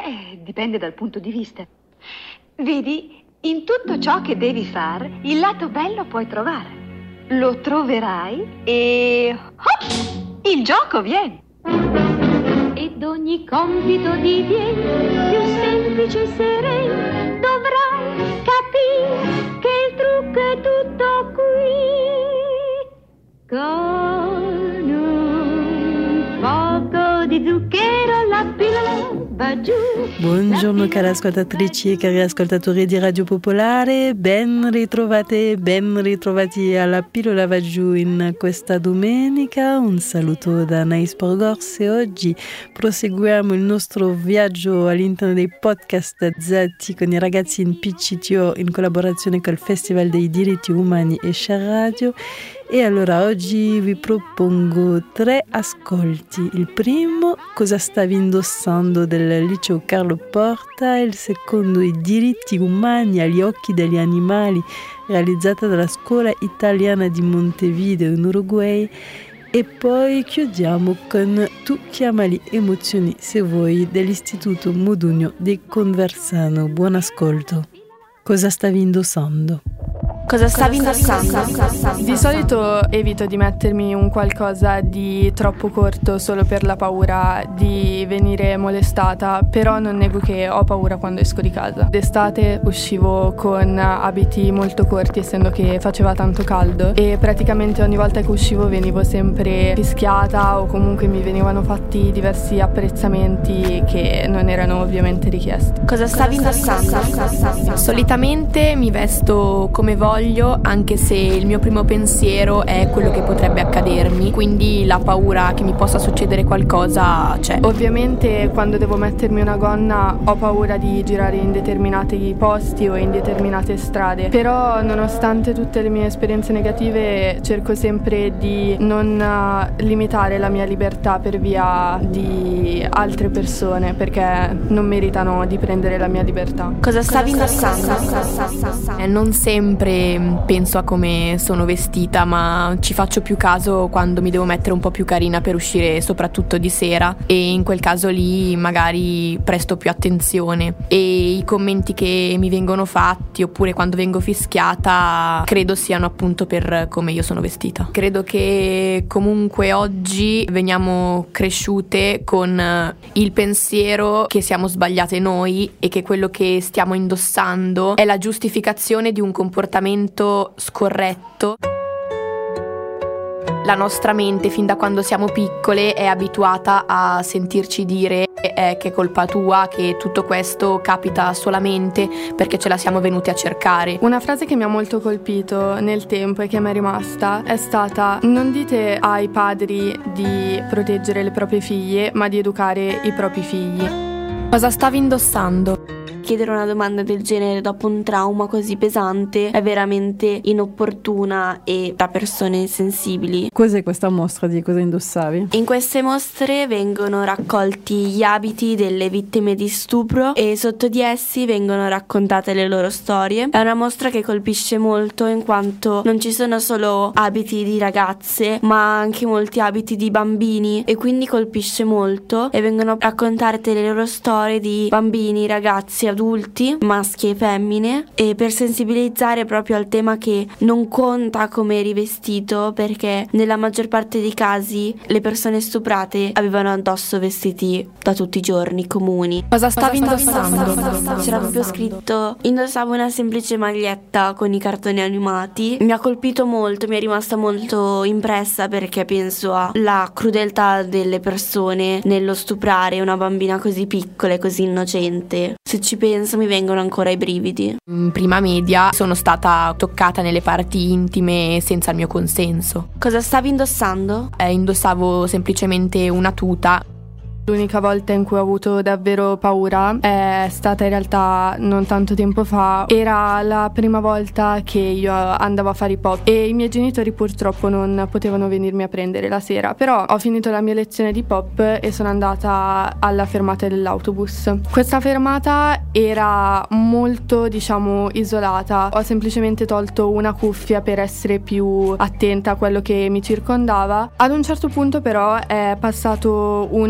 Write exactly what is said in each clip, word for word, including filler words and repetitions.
Beh, dipende dal punto di vista. Vedi, in tutto ciò che devi fare, il lato bello puoi trovare. Lo troverai e... hop, il gioco viene. Ed ogni compito diviene più semplice e sereno. Dovrai capire che il trucco è tutto qui. Con un poco di zucchero la pillola va giù. Buongiorno cari ascoltatrici e cari ascoltatori di Radio Popolare, ben ritrovate, ben ritrovati alla pillola va giù in questa domenica. Un saluto da Anaïs Porgors e oggi proseguiamo il nostro viaggio all'interno dei podcast Zatti con i ragazzi in P C T O in collaborazione col Festival dei Diritti Umani e Share Radio. E allora oggi vi propongo tre ascolti. Il primo, cosa stavi indossando del liceo Carlo Porta, il secondo, i diritti umani agli occhi degli animali, realizzata dalla scuola italiana di Montevideo in Uruguay, e poi chiudiamo con Tu chiamali emozioni se vuoi dell'Istituto Modugno di Conversano. Buon ascolto. Cosa stavi indossando? Cosa stavi indossando? Di solito evito di mettermi un qualcosa di troppo corto solo per la paura di venire molestata, però non nego che ho paura quando esco di casa. D'estate uscivo con abiti molto corti essendo che faceva tanto caldo e praticamente ogni volta che uscivo venivo sempre fischiata o comunque mi venivano fatti diversi apprezzamenti che non erano ovviamente richiesti. Cosa stavi indossando? Solitamente mi vesto come voglio, anche se il mio primo pensiero è quello che potrebbe accadermi, quindi la paura che mi possa succedere qualcosa c'è. Ovviamente quando devo mettermi una gonna ho paura di girare in determinati posti o in determinate strade, però nonostante tutte le mie esperienze negative cerco sempre di non limitare la mia libertà per via di altre persone, perché non meritano di prendere la mia libertà. Cosa stavi indossando? Eh, non sempre penso a come sono vestita, ma ci faccio più caso quando mi devo mettere un po' più carina per uscire, soprattutto di sera, e in quel caso lì magari presto più attenzione, e i commenti che mi vengono fatti oppure quando vengo fischiata credo siano appunto per come io sono vestita. Credo che comunque oggi veniamo cresciute con il pensiero che siamo sbagliate noi e che quello che stiamo indossando è la giustificazione di un comportamento scorretto. La nostra mente fin da quando siamo piccole è abituata a sentirci dire eh, che è colpa tua, che tutto questo capita solamente perché ce la siamo venute a cercare. Una frase che mi ha molto colpito nel tempo e che mi è rimasta è stata: non dite ai padri di proteggere le proprie figlie, ma di educare i propri figli. Cosa stavi indossando? Chiedere una domanda del genere dopo un trauma così pesante è veramente inopportuna e da persone sensibili. Cos'è questa mostra di cosa indossavi? In queste mostre vengono raccolti gli abiti delle vittime di stupro e sotto di essi vengono raccontate le loro storie. È una mostra che colpisce molto in quanto non ci sono solo abiti di ragazze ma anche molti abiti di bambini, e quindi colpisce molto e vengono raccontate le loro storie di bambini, ragazzi, adulti, maschi e femmine, e per sensibilizzare proprio al tema che non conta come eri vestito, perché nella maggior parte dei casi le persone stuprate avevano addosso vestiti da tutti i giorni comuni. Cosa stavi indossando? C'era proprio scritto: indossavo una semplice maglietta con i cartoni animati. Mi ha colpito molto, mi è rimasta molto impressa perché penso alla crudeltà delle persone nello stuprare una bambina così piccola e così innocente. Se ci penso mi vengono ancora i brividi. In prima media sono stata toccata nelle parti intime senza il mio consenso. Cosa stavi indossando? Eh, indossavo semplicemente una tuta. L'unica volta in cui ho avuto davvero paura è stata in realtà non tanto tempo fa. Era la prima volta che io andavo a fare i pop e i miei genitori purtroppo non potevano venirmi a prendere la sera, però ho finito la mia lezione di pop e sono andata alla fermata dell'autobus. Questa fermata era molto, diciamo, isolata. Ho semplicemente tolto una cuffia per essere più attenta a quello che mi circondava. Ad un certo punto però è passato un ragazzo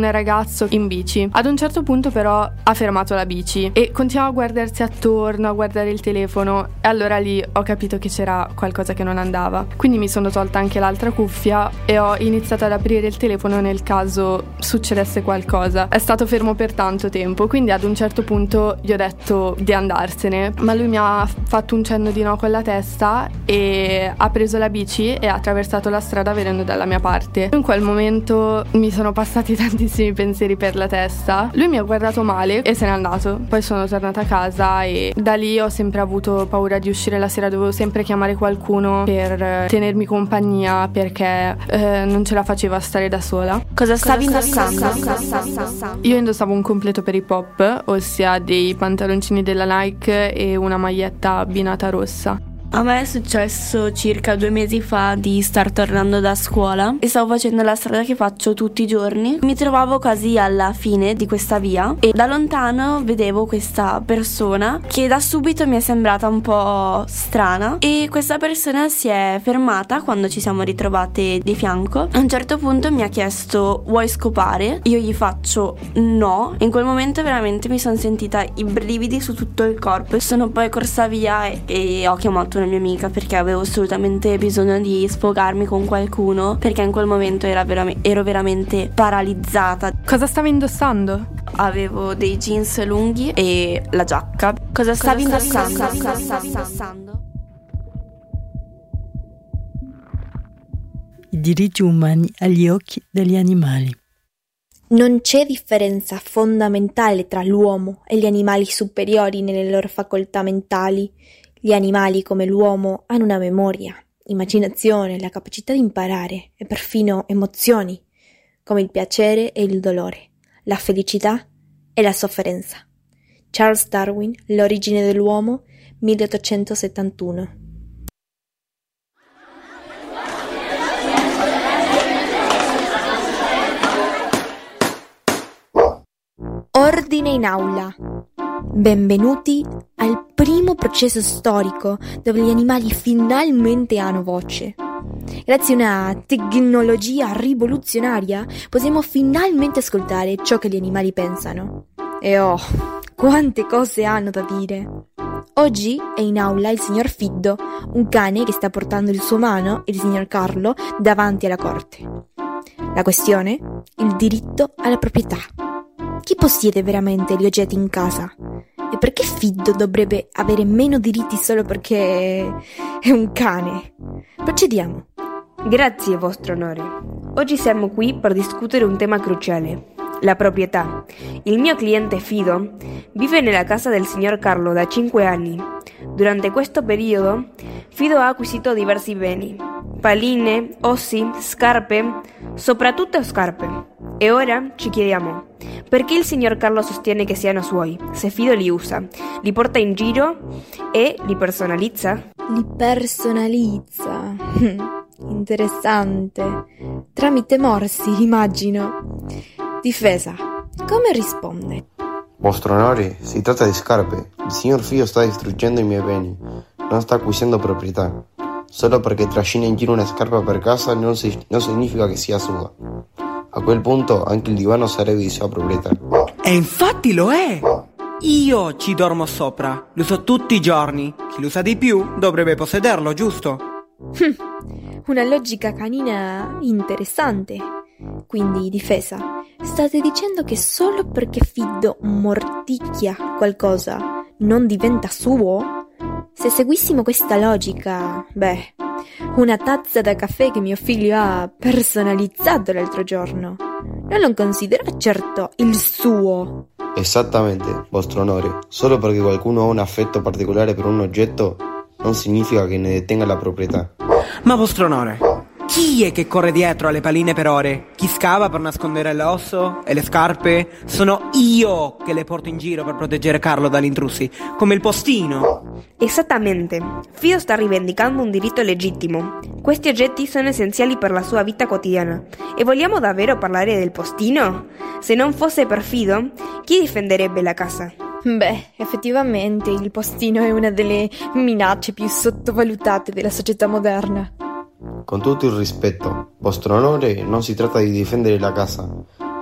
ragazzo in bici. Ad un certo punto però ha fermato la bici e continuava a guardarsi attorno, a guardare il telefono, e allora lì ho capito che c'era qualcosa che non andava. Quindi mi sono tolta anche l'altra cuffia e ho iniziato ad aprire il telefono nel caso succedesse qualcosa. È stato fermo per tanto tempo, quindi ad un certo punto gli ho detto di andarsene, ma lui mi ha fatto un cenno di no con la testa e ha preso la bici e ha attraversato la strada venendo dalla mia parte. In quel momento mi sono passati tantissimi pensieri per la testa. Lui mi ha guardato male e se n'è andato. Poi sono tornata a casa e da lì ho sempre avuto paura di uscire la sera, dovevo sempre chiamare qualcuno per tenermi compagnia perché eh, non ce la facevo a stare da sola. Cosa stavi indossando? Io indossavo un completo per hip hop, ossia dei pantaloncini della Nike e una maglietta abbinata rossa. A me è successo circa due mesi fa di star tornando da scuola e stavo facendo la strada che faccio tutti i giorni. Mi trovavo quasi alla fine di questa via e da lontano vedevo questa persona che da subito mi è sembrata un po' strana, e questa persona si è fermata quando ci siamo ritrovate di fianco. A un certo punto mi ha chiesto: vuoi scopare? Io gli faccio no. In quel momento veramente mi sono sentita i brividi su tutto il corpo. Sono poi corsa via e, e ho chiamato una mia amica perché avevo assolutamente bisogno di sfogarmi con qualcuno, perché in quel momento era veram- ero veramente paralizzata. Cosa stavi indossando? Avevo dei jeans lunghi e la giacca. Cosa stavi indossando? I diritti umani agli occhi degli animali. Non c'è differenza fondamentale tra l'uomo e gli animali superiori nelle loro facoltà mentali. Gli animali, come l'uomo, hanno una memoria, immaginazione, la capacità di imparare e perfino emozioni, come il piacere e il dolore, la felicità e la sofferenza. Charles Darwin, L'origine dell'uomo, milleottocentosettantuno. Ordine in aula. Benvenuti al primo processo storico dove gli animali finalmente hanno voce. Grazie a una tecnologia rivoluzionaria possiamo finalmente ascoltare ciò che gli animali pensano. E oh, quante cose hanno da dire! Oggi è in aula il signor Fiddo, un cane che sta portando il suo umano, il signor Carlo, davanti alla corte. La questione? Il diritto alla proprietà. Chi possiede veramente gli oggetti in casa? E perché Fiddo dovrebbe avere meno diritti solo perché è un cane? Procediamo. Grazie, vostro onore. Oggi siamo qui per discutere un tema cruciale: la proprietà. Il mio cliente Fido vive nella casa del signor Carlo da cinque anni. Durante questo periodo, Fido ha acquisito diversi beni: palline, ossi, scarpe, soprattutto scarpe. E ora ci chiediamo: perché il signor Carlo sostiene che siano suoi, se Fido li usa, li porta in giro e li personalizza? Li personalizza. Interessante. Tramite morsi, immagino. Difesa, come risponde? Vostro onore, si tratta di scarpe. Il signor Fido sta distruggendo i miei beni, non sta acquisendo proprietà. Solo perché trascina in giro una scarpa per casa non, si, non significa che sia sua. A quel punto anche il divano sarebbe di sua proprietà. E infatti lo è! Io ci dormo sopra, lo uso tutti i giorni. Chi lo usa di più dovrebbe possederlo, giusto? Una logica canina interessante. Quindi, difesa, state dicendo che solo perché Fiddo morticchia qualcosa non diventa suo? Se seguissimo questa logica, beh, una tazza da caffè che mio figlio ha personalizzato l'altro giorno non lo considera certo il suo. Esattamente, vostro onore. Solo perché qualcuno ha un affetto particolare per un oggetto non significa che ne detenga la proprietà. Ma vostro onore, chi è che corre dietro alle palline per ore? Chi scava per nascondere l'osso e le scarpe? Sono io che le porto in giro per proteggere Carlo dagli intrusi, come il postino. Esattamente. Fido sta rivendicando un diritto legittimo. Questi oggetti sono essenziali per la sua vita quotidiana. E vogliamo davvero parlare del postino? Se non fosse per Fido, chi difenderebbe la casa? Beh, effettivamente il postino è una delle minacce più sottovalutate della società moderna. Con tutto il rispetto, vostro onore, non si tratta di difendere la casa.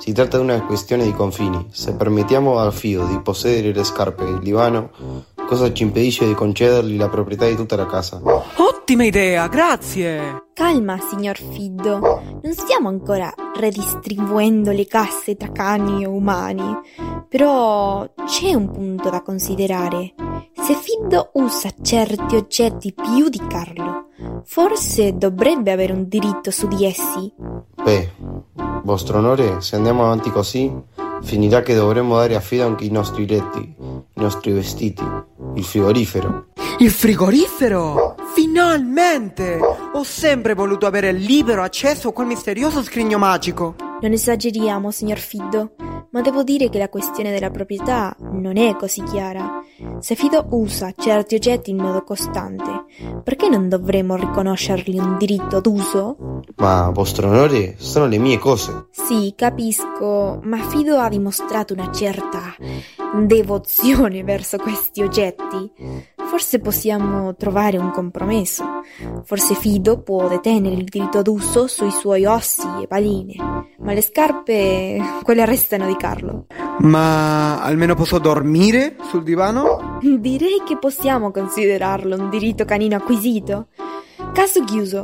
Si tratta di una questione di confini. Se permettiamo al Fido di possedere le scarpe e il divano, cosa ci impedisce di concedergli la proprietà di tutta la casa? Ottima idea, grazie! Calma, signor Fido, non stiamo ancora redistribuendo le casse tra cani e umani, però c'è un punto da considerare. Se Fido usa certi oggetti più di Carlo, forse dovrebbe avere un diritto su di essi. Beh, vostro onore, se andiamo avanti così, finirà che dovremo dare a Fido anche i nostri letti, i nostri vestiti, il frigorifero. Il frigorifero? Finalmente! Ho sempre voluto avere libero accesso a quel misterioso scrigno magico. Non esageriamo, signor Fido, ma devo dire che la questione della proprietà non è così chiara. Se Fido usa certi oggetti in modo costante, perché non dovremmo riconoscergli un diritto d'uso? Ma, vostro onore, sono le mie cose. Sì, capisco, ma Fido ha dimostrato una certa devozione verso questi oggetti. Forse possiamo trovare un compromesso. Forse Fido può detenere il diritto d'uso sui suoi ossi e paline, ma le scarpe, quelle restano di Carlo. Ma almeno posso dormire sul divano? Direi che possiamo considerarlo un diritto canino acquisito. Caso chiuso.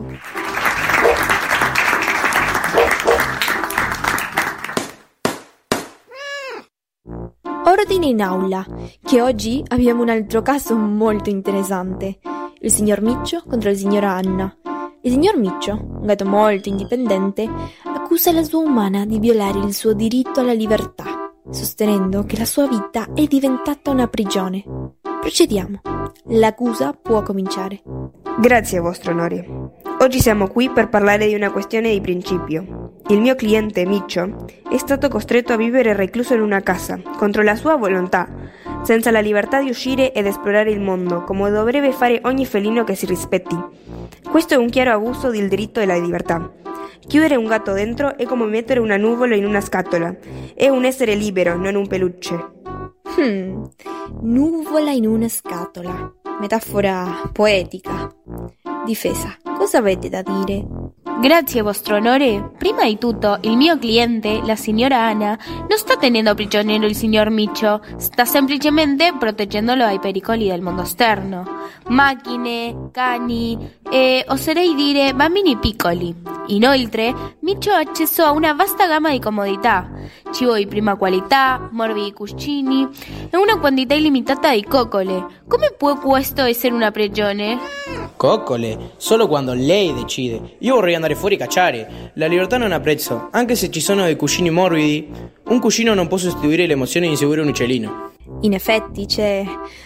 Ordine in aula, che oggi abbiamo un altro caso molto interessante. Il signor Miccio contro la signora Anna. Il signor Miccio, un gatto molto indipendente, accusa la sua umana di violare il suo diritto alla libertà, sostenendo che la sua vita è diventata una prigione. Procediamo. L'accusa può cominciare. Grazie, vostro onore. Oggi siamo qui per parlare di una questione di principio. Il mio cliente, Miccio, è stato costretto a vivere recluso in una casa, contro la sua volontà, senza la libertà di uscire ed esplorare il mondo, come dovrebbe fare ogni felino che si rispetti. Questo è un chiaro abuso del diritto alla libertà. Chiudere un gatto dentro è come mettere una nuvola in una scatola. È un essere libero, non un peluche. Hmm, nuvola in una scatola. Metafora poetica. Difesa, cosa avete da dire? Grazie, vostro onore. Prima di tutto, il mio cliente, la signora Anna, non sta tenendo prigioniero il signor Miccio, sta semplicemente proteggendolo dai pericoli del mondo esterno. Macchine, cani e, oserei dire, bambini piccoli. Inoltre, Miccio ha accesso a una vasta gamma di comodità, cibo di prima qualità, morbidi cuscini e una quantità illimitata di coccole. Come può questo essere una prigione? Coccole? Solo quando lei decide. Io vorrei andare fuori a cacciare. La libertà non ha prezzo, anche se ci sono dei cuscini morbidi. Un cuscino non può sostituire l'emozione di inseguire un uccellino. In effetti c'è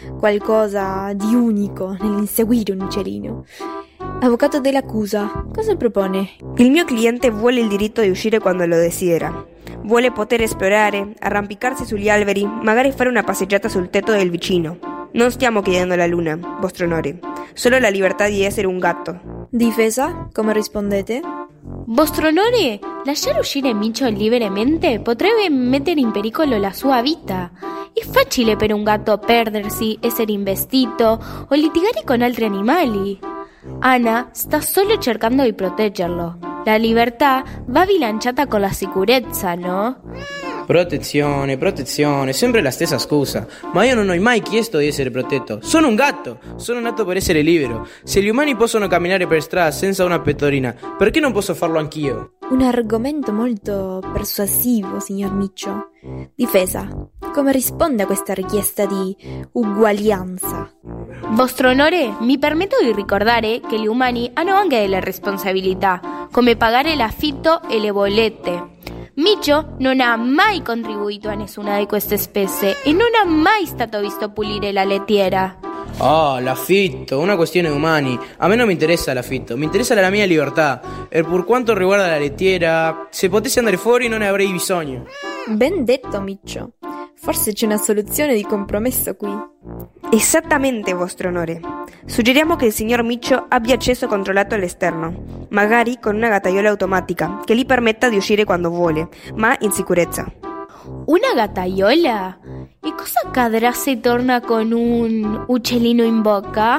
qualcosa di unico nell'inseguire un uccellino. Avvocato dell'accusa, cosa propone? Il mio cliente vuole il diritto di uscire quando lo desidera. Vuole poter esplorare, arrampicarsi sugli alberi, magari fare una passeggiata sul tetto del vicino. Non stiamo chiedendo la luna, vostro onore. Solo la libertà di essere un gatto. Difesa, come rispondete? Vostro onore, lasciare uscire Miccio liberamente potrebbe mettere in pericolo la sua vita. È facile per un gatto perdersi, essere investito o litigare con altri animali. Anna sta solo cercando di proteggerlo. La libertà va bilanciata con la sicurezza, no? Protezione, protezione, sempre la stessa scusa. Ma io non ho mai chiesto di essere protetto. Sono un gatto, sono nato per essere libero. Se gli umani possono camminare per strada senza una pettorina, perché non posso farlo anch'io? Un argomento molto persuasivo, signor Miccio. Difesa, come risponde a questa richiesta di uguaglianza? Vostro onore, mi permetto di ricordare che gli umani hanno anche delle responsabilità, come pagare l'affitto e le bollette. Miccio non ha mai contribuito a nessuna di queste spese e non ha mai stato visto pulire la lettiera. Oh, l'affitto, una questione di umani. A me non mi interessa l'affitto, mi interessa la mia libertà. E per quanto riguarda la lettiera, se potessi andare fuori non ne avrei bisogno. Ben detto, Miccio. Forse c'è una soluzione di compromesso qui. Esattamente, vostro onore. Suggeriamo che il signor Miccio abbia accesso controllato all'esterno, magari con una gattaiola automatica che gli permetta di uscire quando vuole, ma in sicurezza. Una gattaiola? E cosa accadrà se torna con un uccellino in bocca?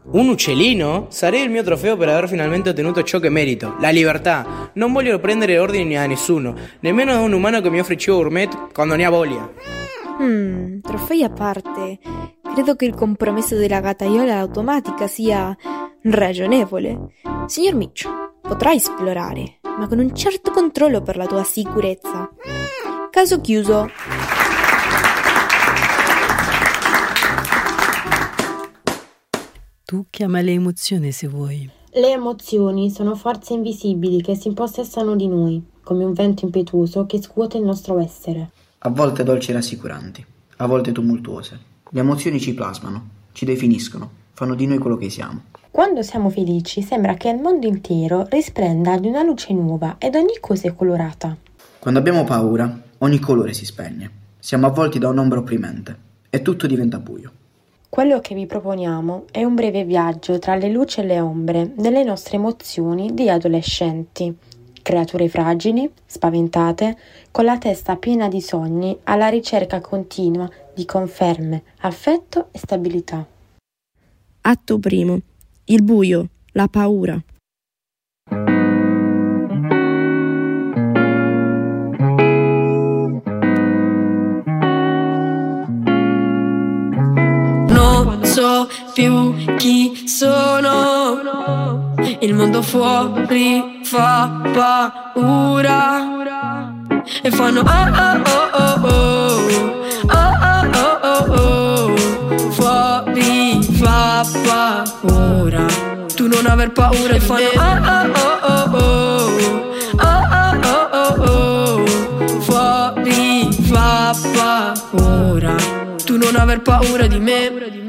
Un uccellino? Sarei il mio trofeo per aver finalmente ottenuto ciò che merito, la libertà. Non voglio prendere ordini a nessuno, nemmeno a un umano che mi offre ciò gourmet quando ne ha voglia. Hmm, trofei a parte, credo che il compromesso della gattaiola automatica sia ragionevole. Signor Mitch, potrai esplorare, ma con un certo controllo per la tua sicurezza. Caso chiuso. Tu chiama le emozioni se vuoi. Le emozioni sono forze invisibili che si impossessano di noi, come un vento impetuoso che scuote il nostro essere. A volte dolci e rassicuranti, a volte tumultuose. Le emozioni ci plasmano, ci definiscono, fanno di noi quello che siamo. Quando siamo felici sembra che il mondo intero risplenda di una luce nuova ed ogni cosa è colorata. Quando abbiamo paura, ogni colore si spegne. Siamo avvolti da un'ombra opprimente e tutto diventa buio. Quello che vi proponiamo è un breve viaggio tra le luci e le ombre delle nostre emozioni di adolescenti, creature fragili, spaventate, con la testa piena di sogni alla ricerca continua di conferme, affetto e stabilità. Atto primo. Il buio, la paura. Non so più chi sono, il mondo fuori fa paura e fanno ah ah oh oh oh, ah ah oh oh oh, fuori fa paura, tu non aver paura e fanno ah ah oh oh oh, ah ah oh oh oh, fuori fa paura, tu non aver paura di me.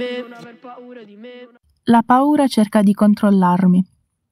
La paura cerca di controllarmi.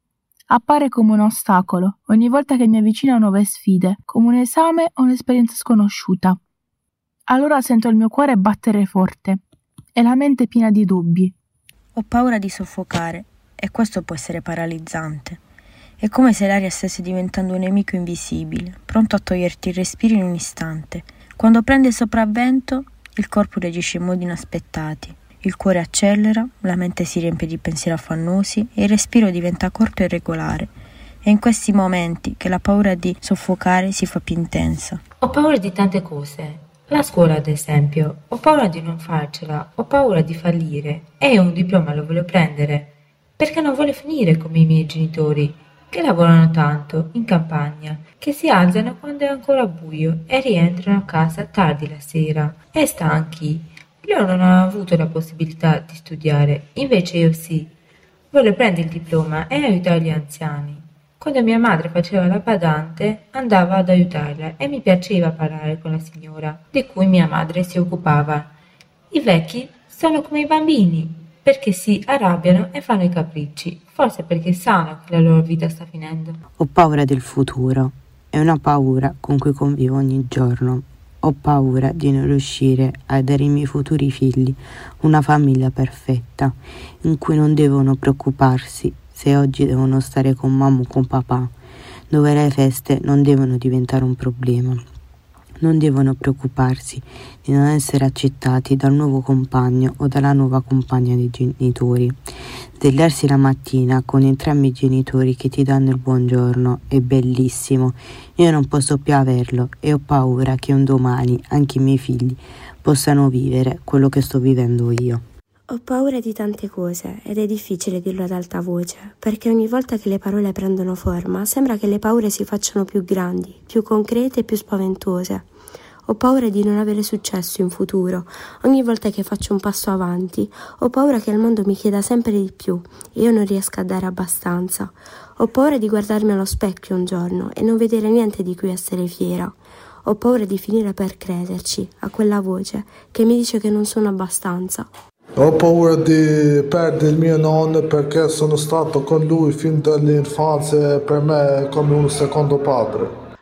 Appare come un ostacolo ogni volta che mi avvicino a nuove sfide, come un esame o un'esperienza sconosciuta. Allora sento il mio cuore battere forte e la mente piena di dubbi. Ho paura di soffocare e questo può essere paralizzante. È come se l'aria stesse diventando un nemico invisibile, pronto a toglierti il respiro in un istante. Quando prende il sopravvento, il corpo reagisce in modi inaspettati. Il cuore accelera, la mente si riempie di pensieri affannosi e il respiro diventa corto e regolare. È in questi momenti che la paura di soffocare si fa più intensa. Ho paura di tante cose. La scuola, ad esempio. Ho paura di non farcela. Ho paura di fallire. E un diploma lo voglio prendere. Perché non voglio finire come i miei genitori, che lavorano tanto, in campagna, che si alzano quando è ancora buio e rientrano a casa tardi la sera, e stanchi. Loro non hanno avuto la possibilità di studiare, invece io sì. Voglio prendere il diploma e aiutare gli anziani. Quando mia madre faceva la badante, andavo ad aiutarla e mi piaceva parlare con la signora, di cui mia madre si occupava. I vecchi sono come i bambini, perché si arrabbiano e fanno i capricci, forse perché sanno che la loro vita sta finendo. Ho paura del futuro, è una paura con cui convivo ogni giorno. Ho paura di non riuscire a dare ai miei futuri figli una famiglia perfetta, in cui non devono preoccuparsi se oggi devono stare con mamma o con papà, dove le feste non devono diventare un problema. Non devono preoccuparsi di non essere accettati dal nuovo compagno o dalla nuova compagna dei genitori. Svegliarsi la mattina con entrambi i genitori che ti danno il buongiorno è bellissimo. Io non posso più averlo e ho paura che un domani anche i miei figli possano vivere quello che sto vivendo io. Ho paura di tante cose ed è difficile dirlo ad alta voce, perché ogni volta che le parole prendono forma sembra che le paure si facciano più grandi, più concrete e più spaventose. Ho paura di non avere successo in futuro. Ogni volta che faccio un passo avanti, ho paura che il mondo mi chieda sempre di più e io non riesca a dare abbastanza. Ho paura di guardarmi allo specchio un giorno e non vedere niente di cui essere fiera. Ho paura di finire per crederci a quella voce che mi dice che non sono abbastanza. Ho paura di perdere il mio nonno perché sono stato con lui fin dall'infanzia e per me è come un secondo padre.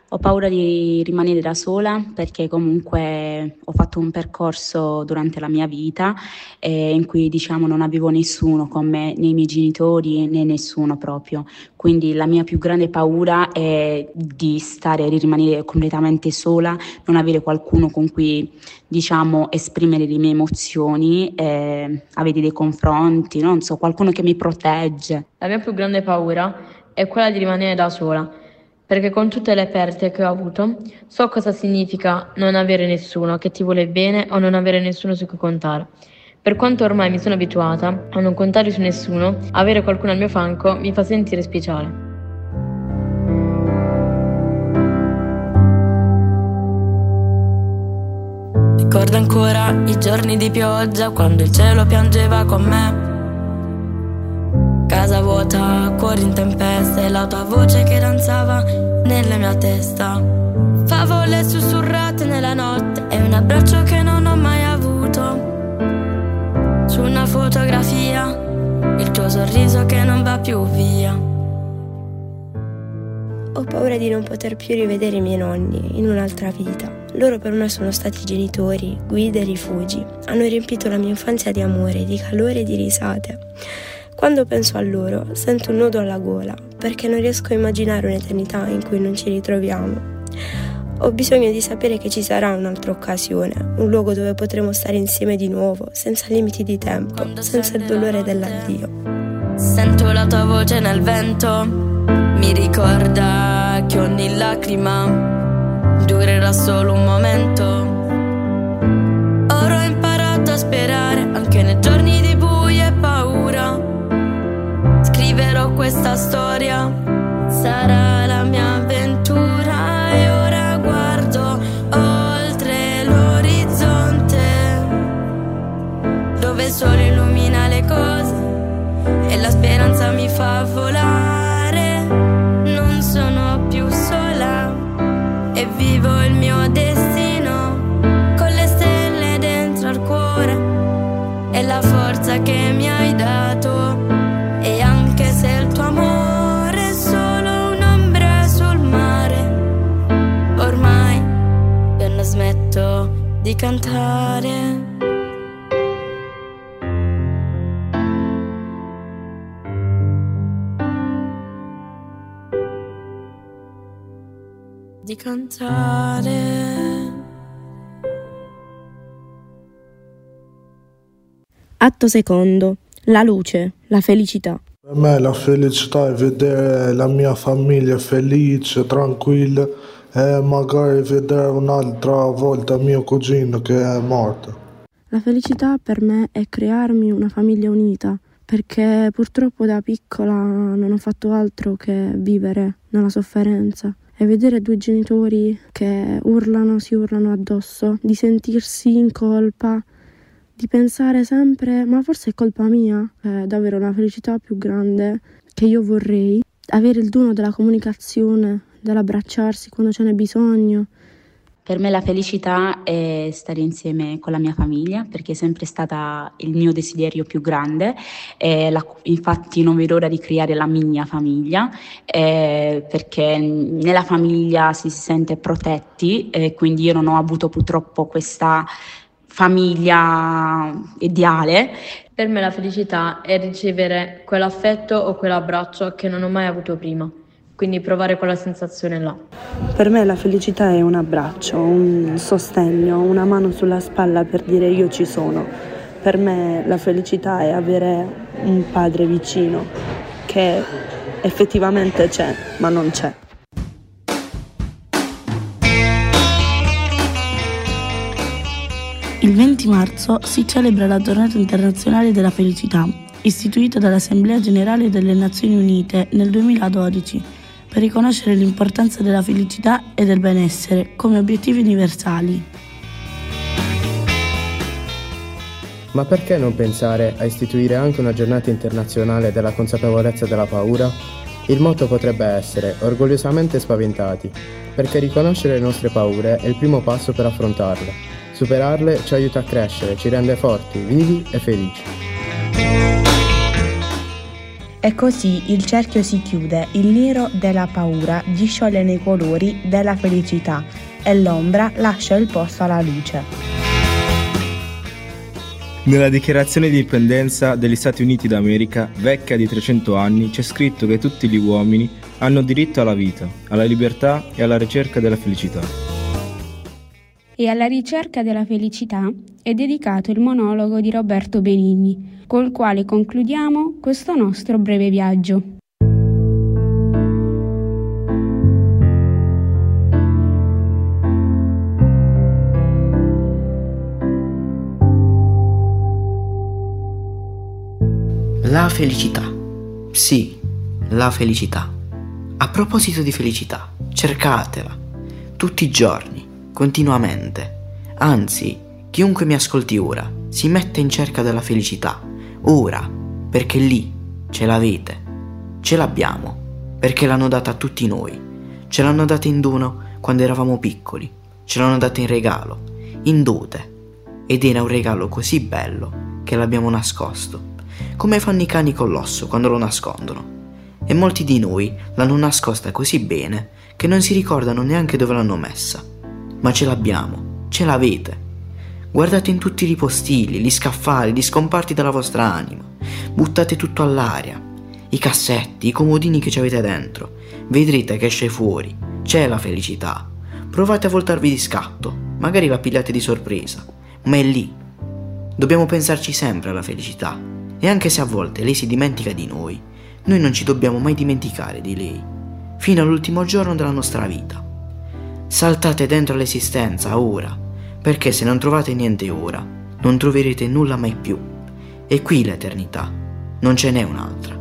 Ho paura di rimanere da sola perché comunque ho fatto un percorso durante la mia vita eh, in cui diciamo non avevo nessuno con me, né i miei genitori né nessuno proprio. Quindi la mia più grande paura è di stare, di rimanere completamente sola, non avere qualcuno con cui diciamo esprimere le mie emozioni, eh, avere dei confronti, non so, qualcuno che mi protegge. La mia più grande paura è quella di rimanere da sola, perché con tutte le perdite che ho avuto so cosa significa non avere nessuno che ti vuole bene o non avere nessuno su cui contare. Per quanto ormai mi sono abituata a non contare su nessuno, avere qualcuno al mio fianco mi fa sentire speciale. Ricordo ancora i giorni di pioggia quando il cielo piangeva con me. Casa vuota, cuori in tempesta e la tua voce che danzava nella mia testa. Favole sussurrate nella notte e un abbraccio che non ho mai avuto. Su una fotografia, il tuo sorriso che non va più via. Ho paura di non poter più rivedere i miei nonni in un'altra vita. Loro per me sono stati genitori, guide e rifugi. Hanno riempito la mia infanzia di amore, di calore e di risate. Quando penso a loro, sento un nodo alla gola, perché non riesco a immaginare un'eternità in cui non ci ritroviamo. Ho bisogno di sapere che ci sarà un'altra occasione, un luogo dove potremo stare insieme di nuovo, senza limiti di tempo, quando senza il dolore dell'addio. Sento la tua voce nel vento, mi ricorda che ogni lacrima durerà solo un momento. Ora ho imparato a sperare anche nei giorni di buio e paura. Scriverò questa storia, sarà la mia avventura e ora guardo oltre l'orizzonte, dove il sole illumina le cose e la speranza mi fa volare. Non sono più sola e vivo il mio destino con le stelle dentro al cuore e la forza che mi hai dato. E anche se il tuo amore è solo un'ombra sul mare, ormai io non smetto di cantare. Di cantare. Atto secondo. La luce, la felicità. Per me la felicità è vedere la mia famiglia felice, tranquilla e magari vedere un'altra volta mio cugino che è morto. La felicità per me è crearmi una famiglia unita, perché purtroppo da piccola non ho fatto altro che vivere nella sofferenza e vedere due genitori che urlano, si urlano addosso, di sentirsi in colpa, di pensare sempre, ma forse è colpa mia. È davvero una felicità più grande che io vorrei, avere il dono della comunicazione, dell'abbracciarsi quando ce n'è bisogno. Per me la felicità è stare insieme con la mia famiglia, perché è sempre stata il mio desiderio più grande. Eh, la, infatti non vedo l'ora di creare la mia famiglia, eh, perché nella famiglia si, si sente protetti, e quindi io non ho avuto purtroppo questa famiglia ideale. Per me la felicità è ricevere quell'affetto o quell'abbraccio che non ho mai avuto prima, quindi provare quella sensazione là. Per me la felicità è un abbraccio, un sostegno, una mano sulla spalla per dire io ci sono. Per me la felicità è avere un padre vicino che effettivamente c'è, ma non c'è. Il venti marzo si celebra la Giornata internazionale della felicità, istituita dall'Assemblea Generale delle Nazioni Unite nel duemiladodici, per riconoscere l'importanza della felicità e del benessere come obiettivi universali. Ma perché non pensare a istituire anche una giornata internazionale della consapevolezza della paura? Il motto potrebbe essere orgogliosamente spaventati, perché riconoscere le nostre paure è il primo passo per affrontarle. Superarle ci aiuta a crescere, ci rende forti, vivi e felici. E così il cerchio si chiude, il nero della paura discioglie nei colori della felicità e l'ombra lascia il posto alla luce. Nella dichiarazione di indipendenza degli Stati Uniti d'America, vecchia di trecento anni, c'è scritto che tutti gli uomini hanno diritto alla vita, alla libertà e alla ricerca della felicità. E alla ricerca della felicità è dedicato il monologo di Roberto Benigni, col quale concludiamo questo nostro breve viaggio. La felicità. Sì, la felicità. A proposito di felicità, cercatela. Tutti i giorni, continuamente. Anzi, chiunque mi ascolti ora si mette in cerca della felicità. Ora, perché lì ce l'avete, ce l'abbiamo, perché l'hanno data a tutti noi. Ce l'hanno data in dono quando eravamo piccoli, ce l'hanno data in regalo, in dote. Ed era un regalo così bello che l'abbiamo nascosto, come fanno i cani con l'osso quando lo nascondono. E molti di noi l'hanno nascosta così bene che non si ricordano neanche dove l'hanno messa. Ma ce l'abbiamo, ce l'avete. Guardate in tutti i ripostili, gli scaffali, gli scomparti della vostra anima. Buttate tutto all'aria. I cassetti, i comodini che ci avete dentro. Vedrete che esce fuori. C'è la felicità. Provate a voltarvi di scatto. Magari la pigliate di sorpresa. Ma è lì. Dobbiamo pensarci sempre alla felicità. E anche se a volte lei si dimentica di noi, noi non ci dobbiamo mai dimenticare di lei. Fino all'ultimo giorno della nostra vita. Saltate dentro l'esistenza ora. Perché se non trovate niente ora, non troverete nulla mai più. E qui l'eternità, non ce n'è un'altra.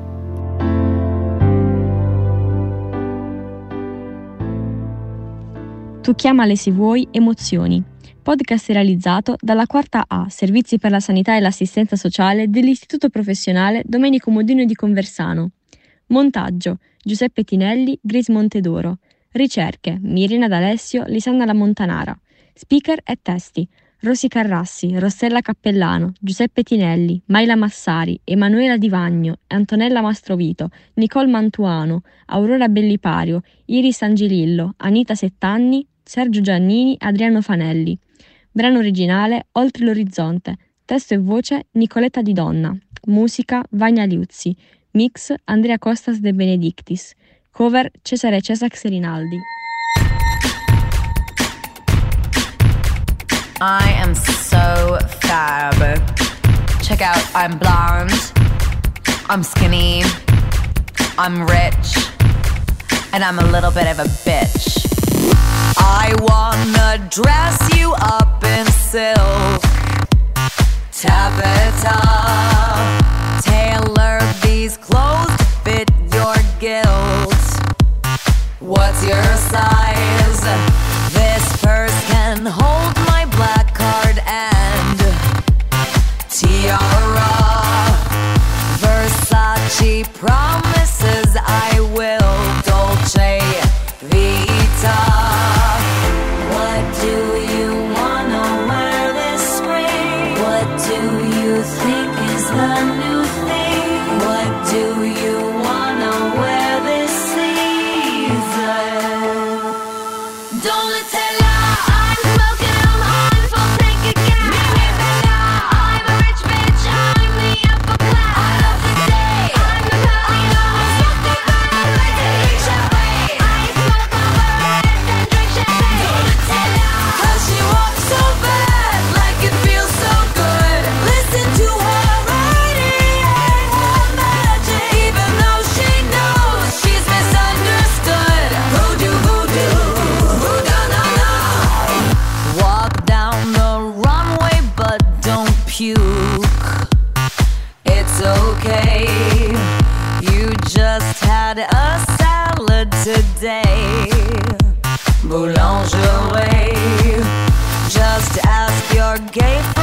Tu chiamale se vuoi emozioni. Podcast realizzato dalla Quarta A, Servizi per la Sanità e l'Assistenza Sociale dell'Istituto Professionale Domenico Modino di Conversano. Montaggio Giuseppe Tinelli, Grace Montedoro. Ricerche Mirina D'Alessio, Lisanna La Montanara. Speaker e testi Rosi Carrassi, Rossella Cappellano, Giuseppe Tinelli, Maila Massari, Emanuela Di Vagno, Antonella Mastrovito, Nicole Mantuano, Aurora Bellipario, Iris Angilillo, Anita Settanni, Sergio Giannini, Adriano Fanelli. Brano originale Oltre l'orizzonte. Testo e voce Nicoletta Di Donna. Musica Vania Liuzzi. Mix Andrea Costas De Benedictis. Cover Cesare Cesax Rinaldi. I am so fab. Check out, I'm blonde, I'm skinny, I'm rich, and I'm a little bit of a bitch. I wanna dress you up in silk, taffeta, tailor these clothes to fit your guilt. What's your size? This purse can hold my black card and tiara. Versace promises I will Dolce Vita. What do you wanna wear this spring? What do you think is the new thing? What do you wanna wear this season? Don't let it lie, I'm smoking, I'm on full tank again. Me, me, bella, I'm a rich bitch, I'm the upper class. I love the day, I'm the Palio, I smoke the bird, I take champagne. I smoke my bird and drink champagne. Don't let it lie, 'cause she walks so bad, like it feels so good. Listen to her radiate her magic, even though she knows she's misunderstood. Voodoo, voodoo, voodoo, no, no. Walk down the runway, but don't puke. It's okay, you just had a salad today. Boulangerie, just ask your gay